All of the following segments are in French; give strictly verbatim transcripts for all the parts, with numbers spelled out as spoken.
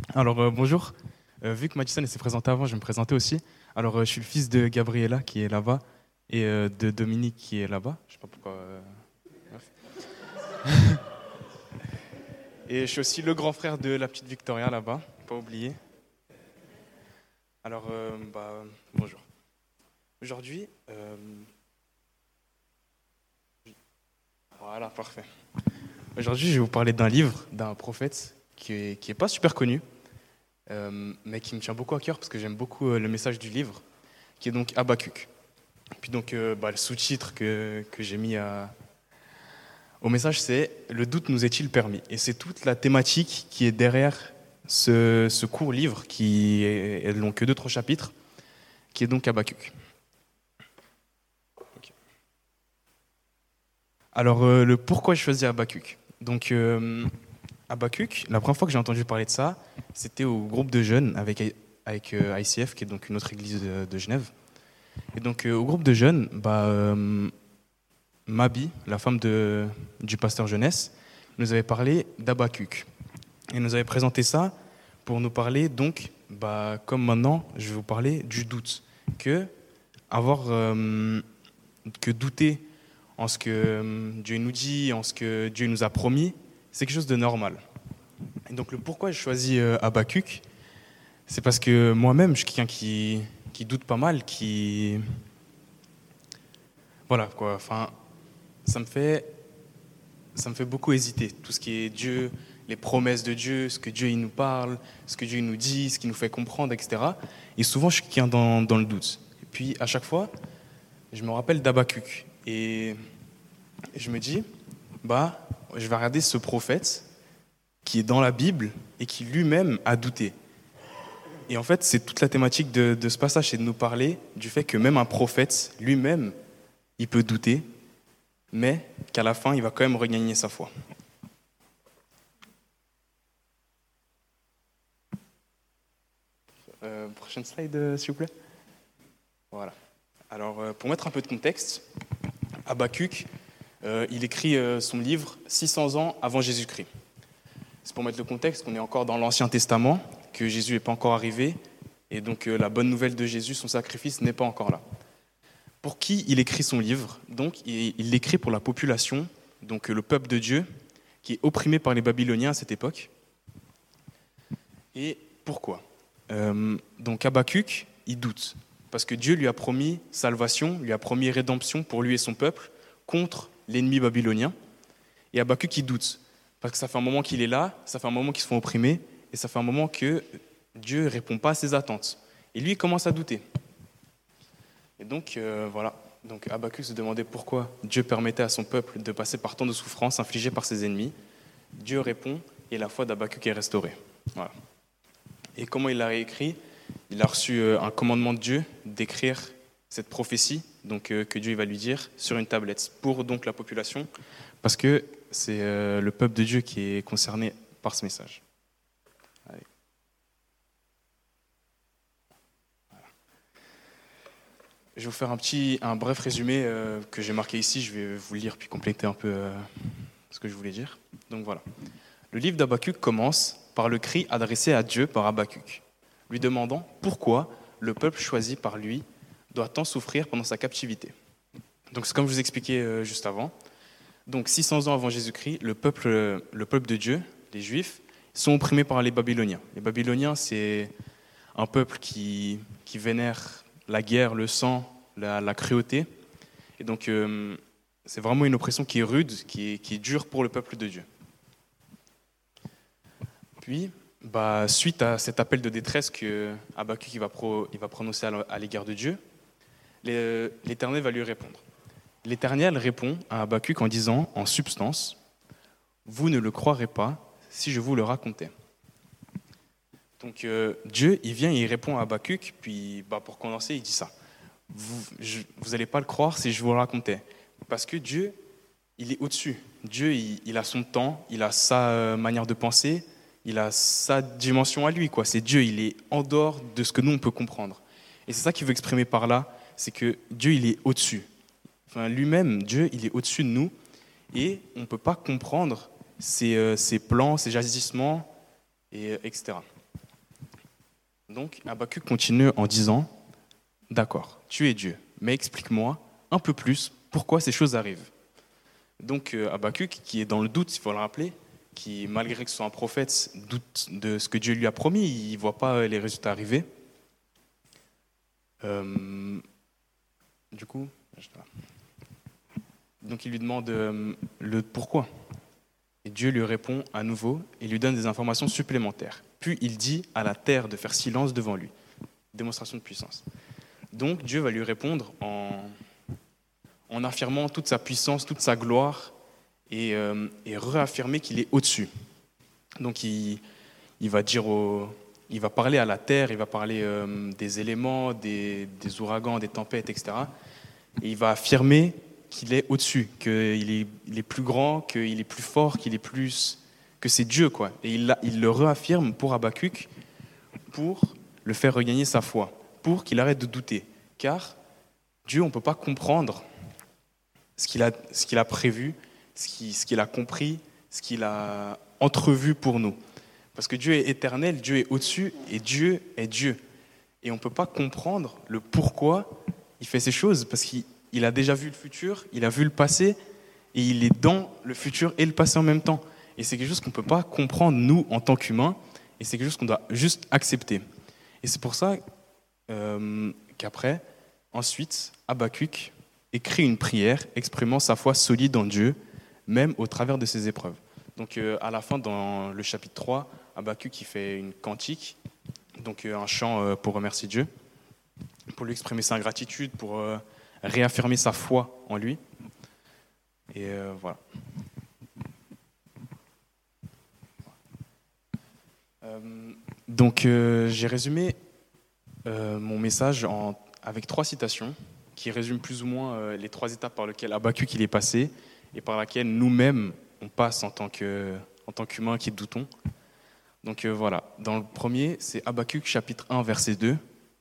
Alors, euh, bonjour. Euh, vu que Madison s'est présenté avant, je vais me présenter aussi. Alors, euh, je suis le fils de Gabriella qui est là-bas et euh, de Dominique qui est là-bas. Je sais pas pourquoi. euh, bref. Et je suis aussi le grand frère de la petite Victoria là-bas, pas oublier. Alors, euh, bah, bonjour. Aujourd'hui, euh, voilà, parfait. Aujourd'hui, je vais vous parler d'un livre, d'un prophète qui est, qui est pas super connu, euh, mais qui me tient beaucoup à cœur parce que j'aime beaucoup euh, le message du livre, qui est donc Habakkuk. Puis donc, euh, bah, le sous-titre que, que j'ai mis à- au message, c'est «Le doute nous est-il permis?» Et c'est toute la thématique qui est derrière ce, ce court livre, qui est, est long que deux, trois chapitres, qui est donc Habakkuk. Ok. Alors, euh, le pourquoi j'ai choisi Habakkuk. Donc, euh, Habakkuk, la première fois que j'ai entendu parler de ça, c'était au groupe de jeunes avec, avec euh, I C F, qui est donc une autre église de, de Genève. Et donc, euh, au groupe de jeunes, bah, euh, Mabi, la femme de, du pasteur jeunesse, nous avait parlé d'Habakkuk. Et nous avait présenté ça pour nous parler, donc, bah, comme maintenant, je vais vous parler du doute. Que avoir, euh, que douter en ce que euh, Dieu nous dit, en ce que Dieu nous a promis, c'est quelque chose de normal. Et donc, le pourquoi j'ai choisi euh, Habakkuk, c'est parce que moi-même, je suis quelqu'un qui, qui doute pas mal, qui. Voilà, quoi. Enfin, ça me fait ça me fait beaucoup hésiter. Tout ce qui est Dieu, les promesses de Dieu, ce que Dieu il nous parle, ce que Dieu il nous dit, ce qu'il nous fait comprendre, et cetera. Et souvent, je suis quelqu'un dans, dans le doute. Et puis, à chaque fois, je me rappelle d'Habakkuk. Et je me dis, bah, je vais regarder ce prophète qui est dans la Bible et qui lui-même a douté. Et en fait, c'est toute la thématique de, de ce passage, c'est de nous parler du fait que même un prophète, lui-même, il peut douter, mais qu'à la fin, il va quand même regagner sa foi. Euh, prochaine slide, euh, s'il vous plaît. Voilà. Alors, euh, pour mettre un peu de contexte, Habakkuk, euh, il écrit euh, son livre six cents ans avant Jésus-Christ. C'est pour mettre le contexte qu'on est encore dans l'Ancien Testament, que Jésus n'est pas encore arrivé, et donc euh, la bonne nouvelle de Jésus, son sacrifice, n'est pas encore là. Pour qui il écrit son livre? Donc, il il l'écrit pour la population, donc euh, le peuple de Dieu, qui est opprimé par les Babyloniens à cette époque. Et pourquoi? Euh, donc Habakkuk, il doute, parce que Dieu lui a promis salvation, lui a promis rédemption pour lui et son peuple contre l'ennemi babylonien. Et Habakkuk, il doute, parce que ça fait un moment qu'il est là, ça fait un moment qu'ils se font opprimer, et ça fait un moment que Dieu ne répond pas à ses attentes. Et lui, il commence à douter. Et donc, euh, voilà. Donc Habakkuk se demandait pourquoi Dieu permettait à son peuple de passer par tant de souffrances infligées par ses ennemis. Dieu répond, et la foi d'Habakkuk est restaurée. Voilà. Et comment il l'a réécrit? Il a reçu euh, un commandement de Dieu d'écrire cette prophétie, donc euh, que Dieu va lui dire, sur une tablette, pour donc la population, parce que c'est euh, le peuple de Dieu qui est concerné par ce message. Allez. Voilà. Je vais vous faire un petit, un bref résumé euh, que j'ai marqué ici. Je vais vous le lire puis compléter un peu euh, ce que je voulais dire. Donc voilà. Le livre d'Habakkuk commence par le cri adressé à Dieu par Habakkuk, lui demandant pourquoi le peuple choisi par lui doit tant souffrir pendant sa captivité. Donc c'est comme je vous expliquais euh, juste avant. Donc six cents ans avant Jésus-Christ, le peuple, le peuple de Dieu, les Juifs, sont opprimés par les Babyloniens. Les Babyloniens, c'est un peuple qui, qui vénère la guerre, le sang, la, la cruauté. Et donc euh, c'est vraiment une oppression qui est rude, qui est, qui est dure pour le peuple de Dieu. Puis, bah, suite à cet appel de détresse que Habakkuk il va, pro, il va prononcer à l'égard de Dieu, l'Éternel va lui répondre. L'Éternel répond à Habakkuk en disant, en substance, « Vous ne le croirez pas si je vous le racontais. » Donc euh, Dieu, il vient et il répond à Habakkuk, puis bah, pour condenser, il dit ça. Vous n'allez pas le croire si je vous le racontais. Parce que Dieu, il est au-dessus. Dieu, il, il a son temps, il a sa euh, manière de penser, il a sa dimension à lui, quoi. C'est Dieu, il est en dehors de ce que nous, on peut comprendre. Et c'est ça qu'il veut exprimer par là, c'est que Dieu, il est au-dessus. Enfin, lui-même, Dieu, il est au-dessus de nous, et on ne peut pas comprendre ses, euh, ses plans, ses agissements, et, euh, et cetera. Donc Habacuc continue en disant « D'accord, tu es Dieu, mais explique-moi un peu plus pourquoi ces choses arrivent. » Donc euh, Habacuc, qui est dans le doute, il faut le rappeler, qui, malgré que ce soit un prophète, doute de ce que Dieu lui a promis, il ne voit pas les résultats arriver. Euh, du coup, donc il lui demande euh, le pourquoi. Et Dieu lui répond à nouveau et lui donne des informations supplémentaires. Puis il dit à la terre de faire silence devant lui. Démonstration de puissance. Donc Dieu va lui répondre en, en affirmant toute sa puissance, toute sa gloire et, euh, et réaffirmer qu'il est au-dessus. Donc il, il va dire au, il va parler à la terre, il va parler euh, des éléments, des, des ouragans, des tempêtes, et cetera. Et il va affirmer qu'il est au-dessus, qu'il est, il est plus grand, qu'il est plus fort, qu'il est plus, que c'est Dieu, quoi. Et il, il le réaffirme pour Habacuc, pour le faire regagner sa foi, pour qu'il arrête de douter. Car Dieu, on ne peut pas comprendre ce qu'il a, ce qu'il a prévu, ce qu'il, ce qu'il a compris, ce qu'il a entrevu pour nous. Parce que Dieu est éternel, Dieu est au-dessus, et Dieu est Dieu. Et on ne peut pas comprendre le pourquoi il fait ces choses, parce qu'il il a déjà vu le futur, il a vu le passé, et il est dans le futur et le passé en même temps. Et c'est quelque chose qu'on ne peut pas comprendre, nous, en tant qu'humains, et c'est quelque chose qu'on doit juste accepter. Et c'est pour ça euh, qu'après, ensuite, Habacuc écrit une prière exprimant sa foi solide en Dieu, même au travers de ses épreuves. Donc euh, à la fin, dans le chapitre trois, Habacuc il fait une cantique, donc euh, un chant euh, pour remercier Dieu, pour lui exprimer sa gratitude, pour euh, réaffirmer sa foi en lui. Et euh, voilà. Euh, donc euh, j'ai résumé euh, mon message en, avec trois citations qui résument plus ou moins euh, les trois étapes par lesquelles Habacuc il est passé et par lesquelles nous-mêmes on passe en tant que, en tant qu'humains qui doutons. Donc euh, voilà, dans le premier, c'est Habacuc chapitre un, verset deux.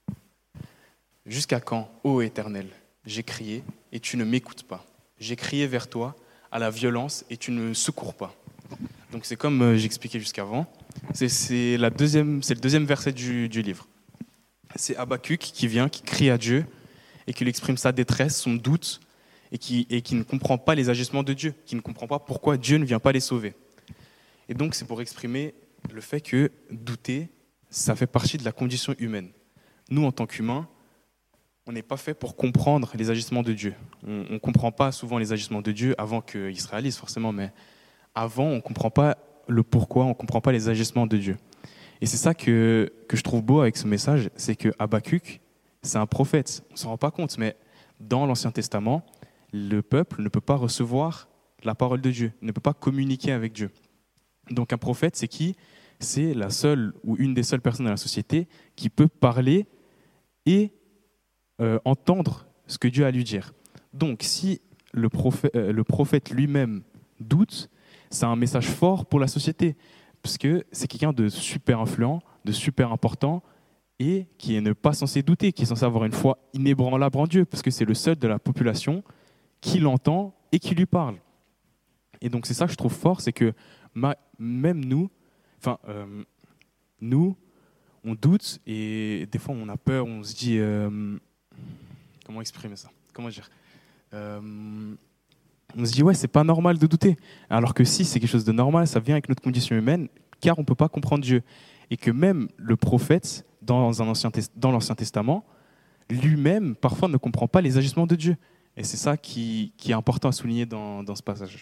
« Jusqu'à quand, ô Éternel, j'ai crié et tu ne m'écoutes pas. J'ai crié vers toi à la violence et tu ne me secours pas. » Donc c'est comme euh, j'expliquais jusqu'avant, c'est, c'est, la deuxième, c'est le deuxième verset du, du livre. C'est Habacuc qui vient, qui crie à Dieu et qui lui exprime sa détresse, son doute, et qui, et qui ne comprend pas les agissements de Dieu, qui ne comprend pas pourquoi Dieu ne vient pas les sauver. Et donc c'est pour exprimer le fait que douter, ça fait partie de la condition humaine. Nous, en tant qu'humains, on n'est pas fait pour comprendre les agissements de Dieu. On ne comprend pas souvent les agissements de Dieu avant qu'ils se réalisent forcément, mais avant, on ne comprend pas le pourquoi, on ne comprend pas les agissements de Dieu. Et c'est ça que, que je trouve beau avec ce message, c'est que Habacuc, c'est un prophète. On ne s'en rend pas compte, mais dans l'Ancien Testament, le peuple ne peut pas recevoir la parole de Dieu, ne peut pas communiquer avec Dieu. Donc un prophète, c'est qui ? C'est la seule ou une des seules personnes dans la société qui peut parler et euh, entendre ce que Dieu a à lui dire. Donc si le prophète, euh, le prophète lui-même doute, c'est un message fort pour la société, parce que c'est quelqu'un de super influent, de super important, et qui n'est pas censé douter, qui est censé avoir une foi inébranlable en Dieu, parce que c'est le seul de la population qui l'entend et qui lui parle. Et donc c'est ça que je trouve fort, c'est que ma, même nous, enfin euh, nous, on doute et des fois on a peur, on se dit euh, comment exprimer ça, comment dire, euh, on se dit ouais c'est pas normal de douter, alors que si c'est quelque chose de normal, ça vient avec notre condition humaine, car on peut pas comprendre Dieu, et que même le prophète dans un ancien dans l'Ancien Testament lui-même parfois ne comprend pas les agissements de Dieu. Et c'est ça qui, qui est important à souligner dans, dans ce passage.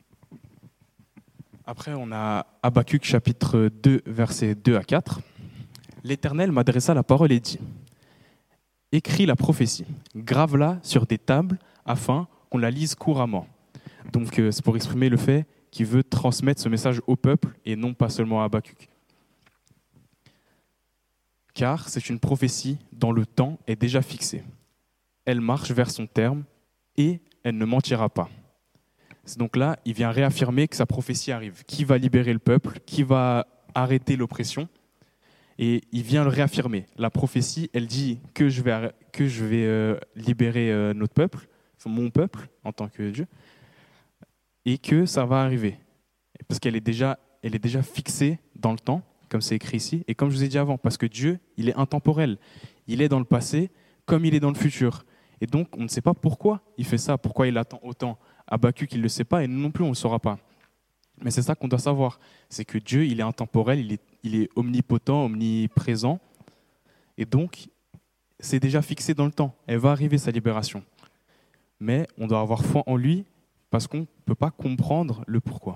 Après, on a Habacuc chapitre deux, versets deux à quatre. « L'Éternel m'adressa la parole et dit, « Écris la prophétie, grave-la sur des tables afin qu'on la lise couramment. » Donc euh, c'est pour exprimer le fait qu'il veut transmettre ce message au peuple et non pas seulement à Habacuc. « Car c'est une prophétie dont le temps est déjà fixé. Elle marche vers son terme et elle ne mentira pas. » Donc là, il vient réaffirmer que sa prophétie arrive. Qui va libérer le peuple ? Qui va arrêter l'oppression ? Et il vient le réaffirmer. La prophétie, elle dit que je vais, que je vais euh, libérer euh, notre peuple, mon peuple en tant que Dieu, et que ça va arriver. Parce qu'elle est déjà, elle est déjà fixée dans le temps. comme c'est écrit ici, et comme je vous ai dit avant, parce que Dieu, il est intemporel. Il est dans le passé comme il est dans le futur. Et donc, on ne sait pas pourquoi il fait ça, pourquoi il attend autant. Habakkuk, il ne le sait pas, et nous non plus, on ne le saura pas. Mais c'est ça qu'on doit savoir, c'est que Dieu, il est intemporel, il est, il est omnipotent, omniprésent, et donc, c'est déjà fixé dans le temps. Elle va arriver, sa libération. Mais on doit avoir foi en lui, parce qu'on ne peut pas comprendre le pourquoi.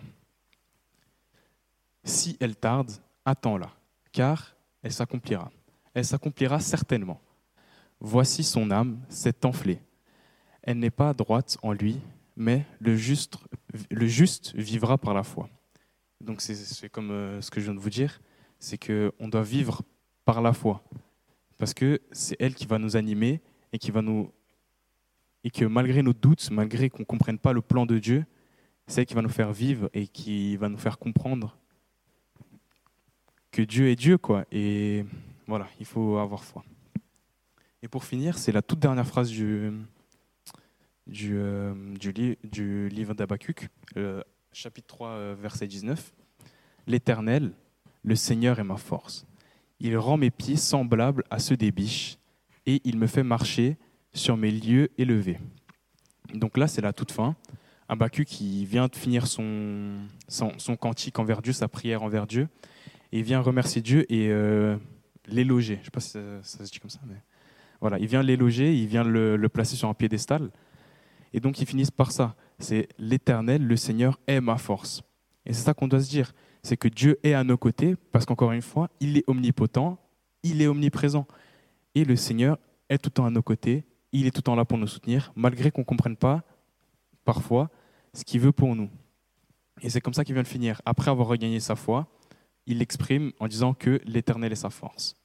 Si elle tarde, attends-la, car elle s'accomplira. Elle s'accomplira certainement. Voici son âme s'est enflée. Elle n'est pas droite en lui, mais le juste, le juste vivra par la foi. Donc c'est, c'est comme euh, ce que je viens de vous dire, c'est qu'on doit vivre par la foi, parce que c'est elle qui va nous animer et qui va nous et que malgré nos doutes, malgré qu'on ne comprenne pas le plan de Dieu, c'est elle qui va nous faire vivre et qui va nous faire comprendre que Dieu est Dieu, quoi. Et voilà, il faut avoir foi. Et pour finir, c'est la toute dernière phrase du, du, euh, du, li- du livre d'Habakkuk, euh, chapitre trois, euh, verset dix-neuf. « L'Éternel, le Seigneur est ma force. Il rend mes pieds semblables à ceux des biches, et il me fait marcher sur mes lieux élevés. » Donc là, c'est la toute fin. Habakkuk qui vient de finir son, son, son cantique envers Dieu, sa prière envers Dieu, et il vient remercier Dieu et euh, l'éloger. Je ne sais pas si ça, ça se dit comme ça, mais voilà, il vient l'éloger, il vient le, le placer sur un piédestal. Et donc, ils finissent par ça. C'est « l'Éternel, le Seigneur, est ma force ». Et c'est ça qu'on doit se dire. C'est que Dieu est à nos côtés, parce qu'encore une fois, il est omnipotent, il est omniprésent. Et le Seigneur est tout le temps à nos côtés, il est tout le temps là pour nous soutenir, malgré qu'on ne comprenne pas, parfois, ce qu'il veut pour nous. Et c'est comme ça qu'il vient de finir. Après avoir regagné sa foi, il l'exprime en disant que l'Éternel est sa force.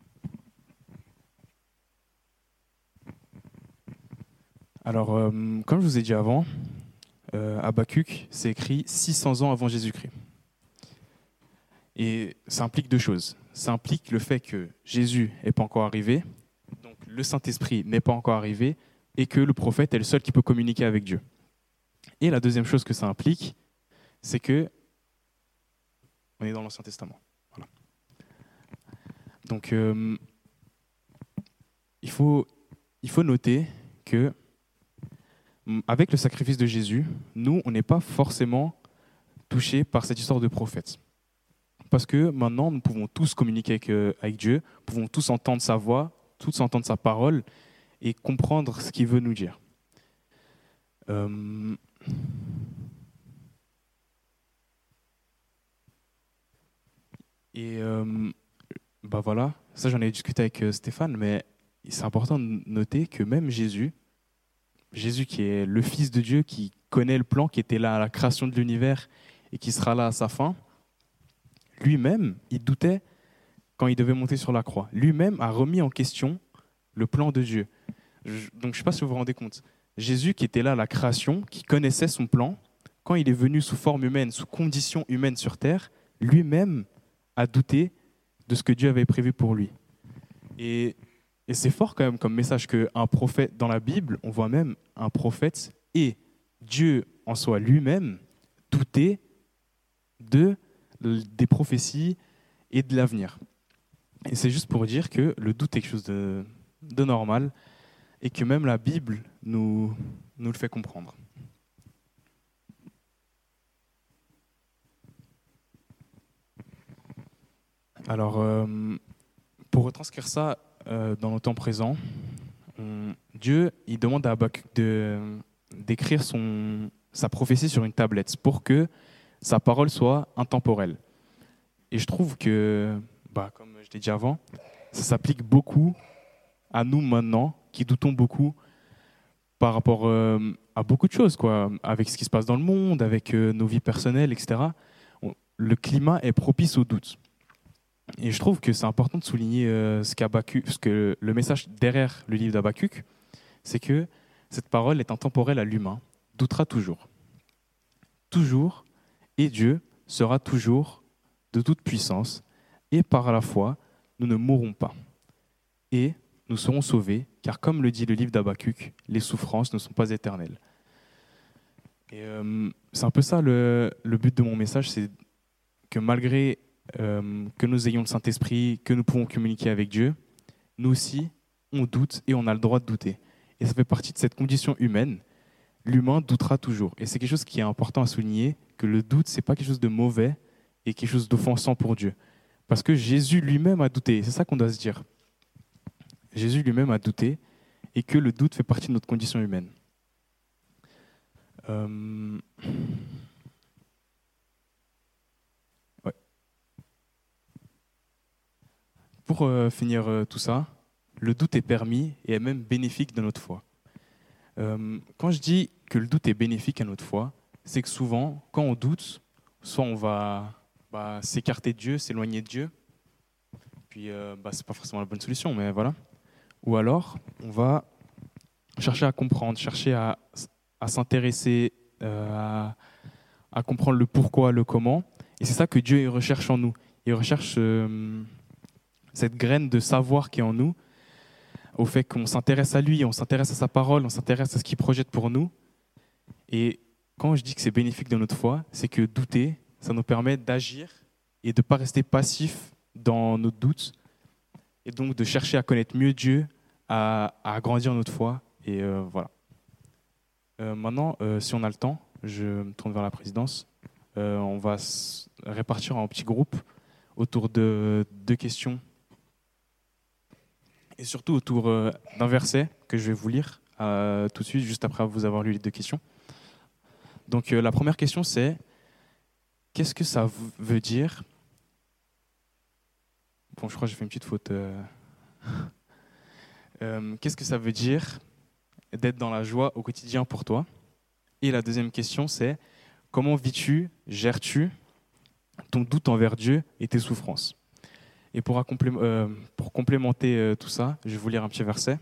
Alors, euh, comme je vous ai dit avant, euh, Habakkuk, c'est écrit six cents ans avant Jésus-Christ. Et ça implique deux choses. Ça implique le fait que Jésus n'est pas encore arrivé, donc le Saint-Esprit n'est pas encore arrivé, et que le prophète est le seul qui peut communiquer avec Dieu. Et la deuxième chose que ça implique, c'est que on est dans l'Ancien Testament. Voilà. Donc, euh, il faut, il faut noter que avec le sacrifice de Jésus, nous, on n'est pas forcément touchés par cette histoire de prophète. Parce que maintenant, nous pouvons tous communiquer avec, euh, avec Dieu, nous pouvons tous entendre sa voix, tous entendre sa parole et comprendre ce qu'il veut nous dire. Euh... Et euh, bah voilà, ça j'en ai discuté avec euh, Stéphane, mais c'est important de noter que même Jésus, Jésus qui est le Fils de Dieu, qui connaît le plan, qui était là à la création de l'univers et qui sera là à sa fin, lui-même, il doutait quand il devait monter sur la croix. Lui-même a remis en question le plan de Dieu. Je, donc je ne sais pas si vous vous rendez compte. Jésus qui était là à la création, qui connaissait son plan, quand il est venu sous forme humaine, sous conditions humaines sur terre, lui-même a douté de ce que Dieu avait prévu pour lui. Et, et c'est fort quand même comme message qu'un prophète, dans la Bible, on voit même un prophète et Dieu en soi lui-même douter de des prophéties et de l'avenir. Et c'est juste pour dire que le doute est quelque chose de, de normal et que même la Bible nous, nous le fait comprendre. Alors, euh, pour retranscrire ça euh, dans le temps présent, on, Dieu il demande à Habakkuk de, d'écrire son, sa prophétie sur une tablette pour que sa parole soit intemporelle. Et je trouve que, bah, comme je l'ai dit avant, ça s'applique beaucoup à nous maintenant, qui doutons beaucoup par rapport euh, à beaucoup de choses, quoi, avec ce qui se passe dans le monde, avec euh, nos vies personnelles, et cetera. On, le climat est propice au doute. Et je trouve que c'est important de souligner euh, ce qu'Habakkuk, ce que le message derrière le livre d'Habakkuk, c'est que cette parole est intemporelle à l'humain, doutera toujours. Toujours. Et Dieu sera toujours de toute puissance, et par la foi, nous ne mourrons pas. Et nous serons sauvés, car comme le dit le livre d'Habakkuk, les souffrances ne sont pas éternelles. Et euh, c'est un peu ça le, le but de mon message, c'est que malgré euh, que nous ayons le Saint-Esprit, que nous pouvons communiquer avec Dieu, nous aussi, on doute et on a le droit de douter. Et ça fait partie de cette condition humaine. L'humain doutera toujours. Et c'est quelque chose qui est important à souligner, que le doute, ce n'est pas quelque chose de mauvais et quelque chose d'offensant pour Dieu. Parce que Jésus lui-même a douté. C'est ça qu'on doit se dire. Jésus lui-même a douté et que le doute fait partie de notre condition humaine. Euh... Ouais. Pour euh, finir euh, tout ça, le doute est permis et est même bénéfique dans notre foi. Euh, quand je dis que le doute est bénéfique à notre foi, c'est que souvent, quand on doute, soit on va bah, s'écarter de Dieu, s'éloigner de Dieu, puis euh, bah, ce n'est pas forcément la bonne solution, mais voilà. Ou alors, on va chercher à comprendre, chercher à, à s'intéresser, euh, à, à comprendre le pourquoi, le comment. Et c'est ça que Dieu il recherche en nous. Il recherche euh, cette graine de savoir qui est en nous, au fait qu'on s'intéresse à lui, on s'intéresse à sa parole, on s'intéresse à ce qu'il projette pour nous. Et quand je dis que c'est bénéfique dans notre foi, c'est que douter, ça nous permet d'agir et de ne pas rester passif dans nos doutes, et donc de chercher à connaître mieux Dieu, à, à agrandir notre foi. Et euh, voilà. Euh, maintenant, euh, si on a le temps, je me tourne vers la présidence. Euh, on va se répartir en petits groupes autour de deux questions et surtout autour euh, d'un verset que je vais vous lire euh, tout de suite, juste après vous avoir lu les deux questions. Donc euh, la première question, c'est qu'est-ce que ça veut dire? Bon, je crois que j'ai fait une petite faute. Euh... euh, qu'est-ce que ça veut dire d'être dans la joie au quotidien pour toi? Et la deuxième question, c'est comment vis-tu, gères-tu ton doute envers Dieu et tes souffrances? Et pour, euh, pour complémenter euh, tout ça, je vais vous lire un petit verset.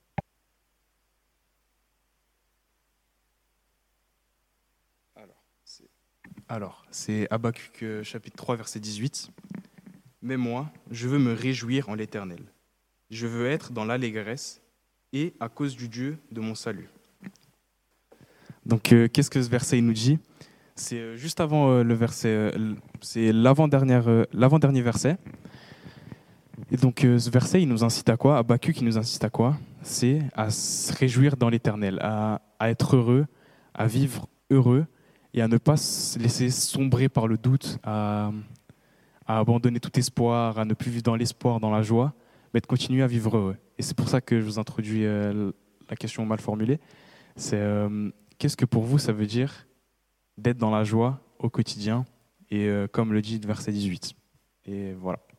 Alors, c'est, Alors, c'est Habakkuk euh, chapitre trois, verset dix-huit. « Mais moi, je veux me réjouir en l'Éternel. Je veux être dans l'allégresse et à cause du Dieu de mon salut. » Donc, euh, qu'est-ce que ce verset nous dit? C'est euh, juste avant euh, le verset, euh, c'est l'avant-dernière, euh, l'avant-dernier verset. Et donc, euh, ce verset, il nous incite à quoi? Habakkuk, il nous incite à quoi? C'est à se réjouir dans l'Éternel, à, à être heureux, à vivre heureux et à ne pas se laisser sombrer par le doute, à, à abandonner tout espoir, à ne plus vivre dans l'espoir, dans la joie, mais de continuer à vivre heureux. Et c'est pour ça que je vous introduis euh, la question mal formulée. C'est euh, qu'est-ce que pour vous ça veut dire d'être dans la joie au quotidien? Et euh, comme le dit le verset dix-huit. Et voilà.